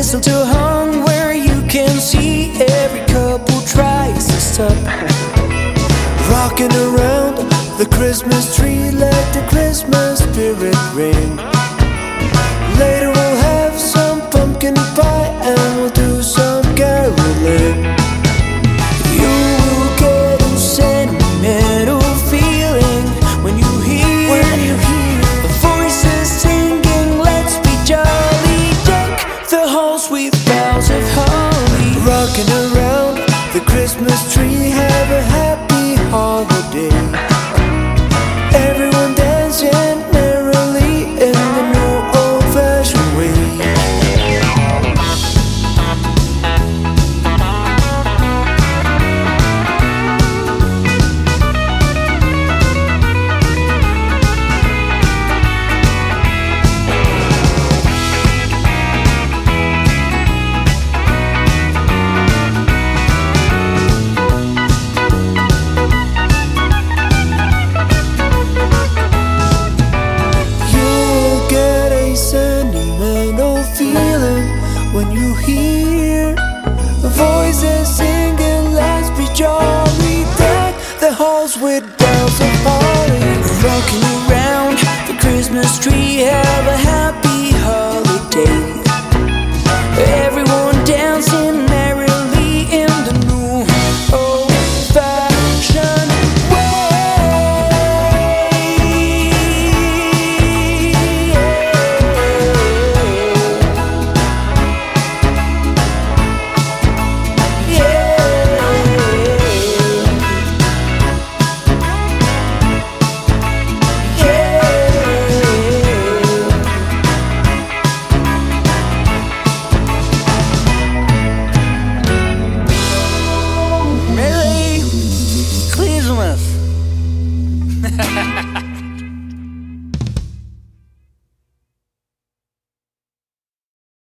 mistletoe hung where you can see every couple tries to stop. Rocking around the Christmas tree, let the Christmas spirit ring. Later we'll have some pumpkin pie and we'll do some caroling. You will get a sentimental feeling when you hear the voices singing, let's be jolly, deck the halls with boughs of holly. Rocking around the Christmas tree, have a happy holiday. Everyone dancing merrily in the new old-fashioned way. When you hear the voices singing, let's be jolly, deck the halls with bells of holly. Rocking around the Christmas tree, have a happy holiday.